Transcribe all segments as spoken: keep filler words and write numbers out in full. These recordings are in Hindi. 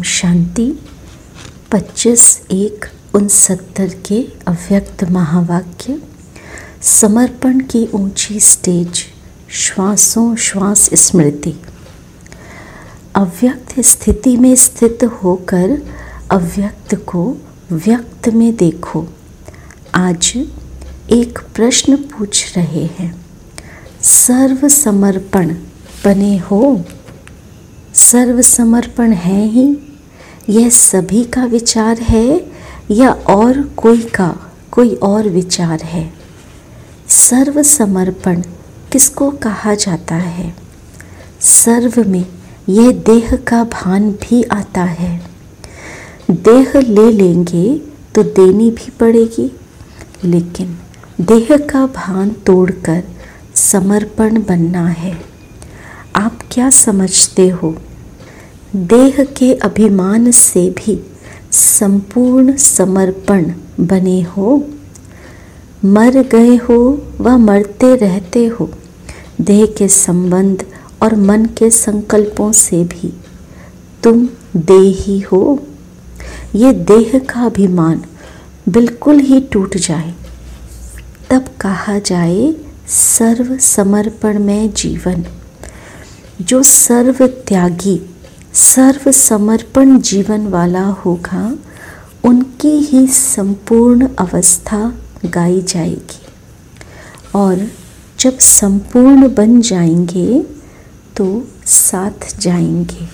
ओम शांति। पच्चीस एक उनसत्तर के अव्यक्त महावाक्य। समर्पण की ऊंची स्टेज, श्वासों श्वास स्मृति। अव्यक्त स्थिति में स्थित होकर अव्यक्त को व्यक्त में देखो। आज एक प्रश्न पूछ रहे हैं, सर्व समर्पण बने हो? सर्व समर्पण है ही, यह सभी का विचार है या और कोई का कोई और विचार है? सर्व समर्पण किसको कहा जाता है? सर्व में यह देह का भान भी आता है। देह ले लेंगे तो देनी भी पड़ेगी, लेकिन देह का भान तोड़कर समर्पण बनना है। आप क्या समझते हो? देह के अभिमान से भी संपूर्ण समर्पण बने हो? मर गए हो व मरते रहते हो। देह के संबंध और मन के संकल्पों से भी तुम देही हो। ये देह का अभिमान बिल्कुल ही टूट जाए, तब कहा जाए सर्व समर्पण में जीवन। जो सर्व त्यागी सर्व समर्पण जीवन वाला होगा, उनकी ही संपूर्ण अवस्था गाई जाएगी। और जब संपूर्ण बन जाएंगे तो साथ जाएंगे।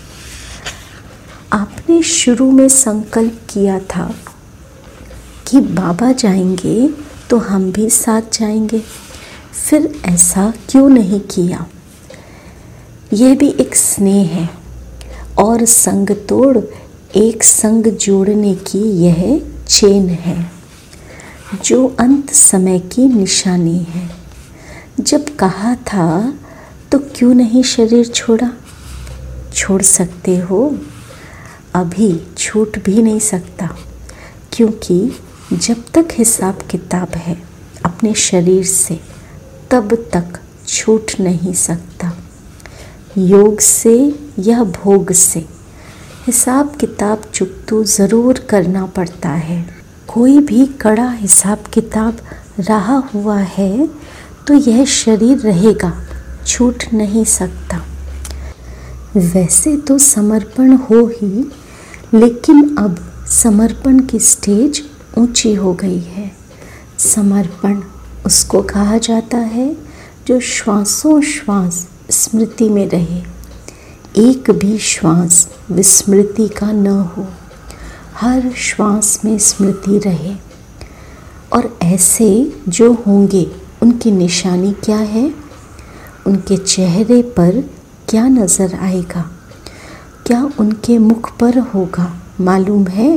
आपने शुरू में संकल्प किया था कि बाबा जाएंगे तो हम भी साथ जाएंगे, फिर ऐसा क्यों नहीं किया? यह भी एक स्नेह है और संग तोड़ एक संग जोड़ने की यह चेन है, जो अंत समय की निशानी है। जब कहा था तो क्यों नहीं शरीर छोड़ा? छोड़ सकते हो, अभी छूट भी नहीं सकता, क्योंकि जब तक हिसाब किताब है अपने शरीर से, तब तक छूट नहीं सकता। योग से या भोग से हिसाब किताब चुकतो ज़रूर करना पड़ता है। कोई भी कड़ा हिसाब किताब रहा हुआ है तो यह शरीर रहेगा, छूट नहीं सकता। वैसे तो समर्पण हो ही, लेकिन अब समर्पण की स्टेज ऊंची हो गई है। समर्पण उसको कहा जाता है जो श्वासों श्वास स्मृति में रहे, एक भी श्वास विस्मृति का न हो, हर श्वास में स्मृति रहे। और ऐसे जो होंगे उनकी निशानी क्या है? उनके चेहरे पर क्या नज़र आएगा? क्या उनके मुख पर होगा मालूम है?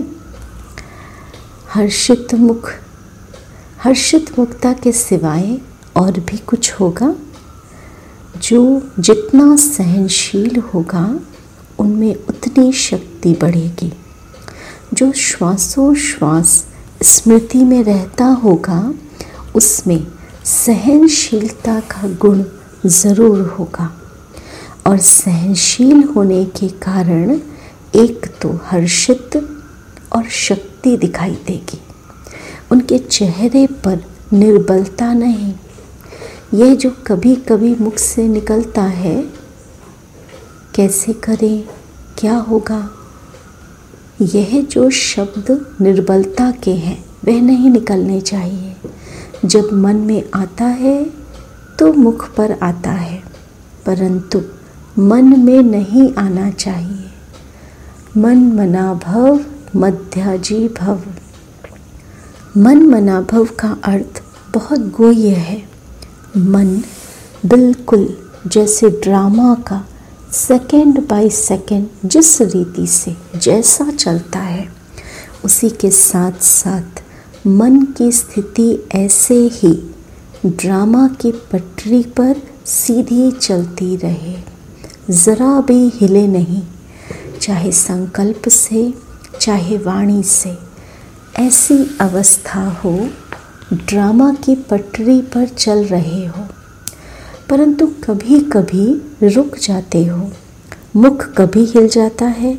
हर्षित मुख। हर्षित मुक्ता के सिवाय और भी कुछ होगा? जो जितना सहनशील होगा उनमें उतनी शक्ति बढ़ेगी। जो श्वासों श्वास स्मृति में रहता होगा, उसमें सहनशीलता का गुण ज़रूर होगा। और सहनशील होने के कारण एक तो हर्षित और शक्ति दिखाई देगी। उनके चेहरे पर निर्बलता नहीं। यह जो कभी कभी मुख से निकलता है, कैसे करें, क्या होगा, यह जो शब्द निर्बलता के हैं वह नहीं निकलने चाहिए। जब मन में आता है तो मुख पर आता है, परंतु मन में नहीं आना चाहिए। मन मना भव मध्याजी भव। मन मना भव का अर्थ बहुत गोह्य है। मन बिल्कुल जैसे ड्रामा का सेकंड बाय सेकंड जिस रीति से जैसा चलता है, उसी के साथ साथ मन की स्थिति ऐसे ही ड्रामा की पटरी पर सीधी चलती रहे, ज़रा भी हिले नहीं, चाहे संकल्प से चाहे वाणी से। ऐसी अवस्था हो, ड्रामा की पटरी पर चल रहे हो, परंतु कभी कभी रुक जाते हो। मुख कभी हिल जाता है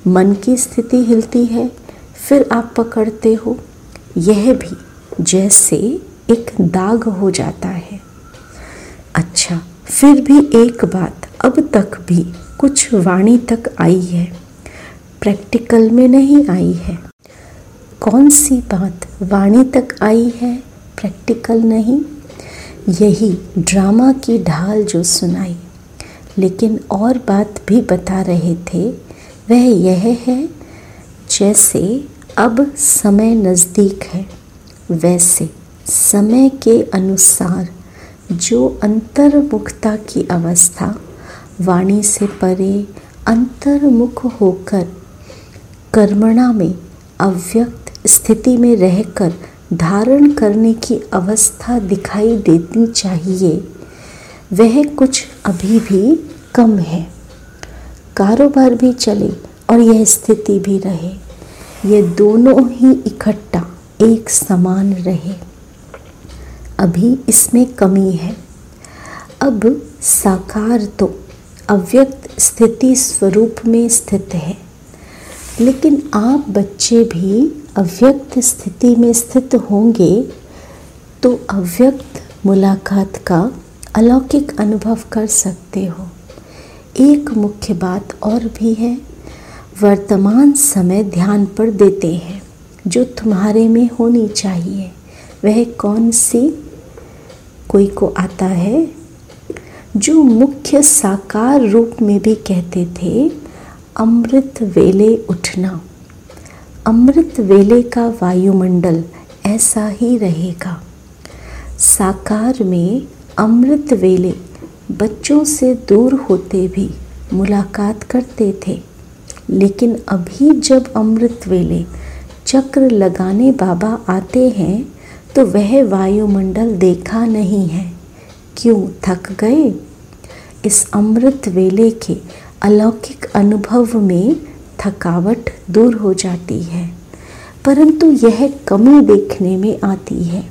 मन की स्थिति हिलती है, फिर आप पकड़ते हो। यह भी जैसे एक दाग हो जाता है। अच्छा, फिर भी एक बात अब तक भी कुछ वाणी तक आई है, प्रैक्टिकल में नहीं आई है। कौन सी बात वाणी तक आई है, प्रैक्टिकल नहीं? यही ड्रामा की ढाल जो सुनाई, लेकिन और बात भी बता रहे थे। वह यह है, जैसे अब समय नज़दीक है, वैसे समय के अनुसार जो अंतर्मुखता की अवस्था, वाणी से परे अंतर्मुख होकर कर्मणा में अव्यक्त स्थिति में रहकर धारण करने की अवस्था दिखाई देनी चाहिए, वह कुछ अभी भी कम है। कारोबार भी चले और यह स्थिति भी रहे, ये दोनों ही इकट्ठा एक समान रहे, अभी इसमें कमी है। अब साकार तो अव्यक्त स्थिति स्वरूप में स्थित है, लेकिन आप बच्चे भी अव्यक्त स्थिति में स्थित होंगे तो अव्यक्त मुलाकात का अलौकिक अनुभव कर सकते हो। एक मुख्य बात और भी है, वर्तमान समय ध्यान पर देते हैं जो तुम्हारे में होनी चाहिए। वह कौन सी? कोई को आता है जो मुख्य साकार रूप में भी कहते थे, अमृत वेले उठना। अमृत वेले का वायुमंडल ऐसा ही रहेगा। साकार में अमृत वेले बच्चों से दूर होते भी मुलाकात करते थे, लेकिन अभी जब अमृत वेले चक्र लगाने बाबा आते हैं तो वह वायुमंडल देखा नहीं है। क्यों? थक गए? इस अमृत वेले के अलौकिक अनुभव में थकावट दूर हो जाती है, परंतु यह कमी देखने में आती है।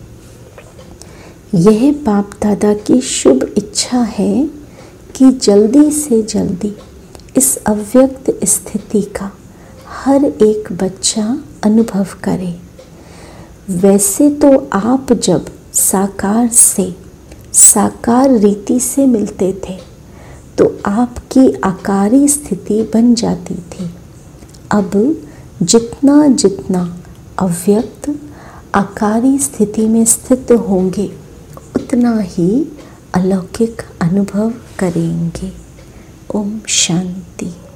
यह बाप दादा की शुभ इच्छा है कि जल्दी से जल्दी इस अव्यक्त स्थिति का हर एक बच्चा अनुभव करे। वैसे तो आप जब साकार से साकार रीति से मिलते थे तो आपकी आकारी स्थिति बन जाती थी। अब जितना जितना अव्यक्त आकारी स्थिति में स्थित होंगे, उतना ही अलौकिक अनुभव करेंगे। ओम शांति।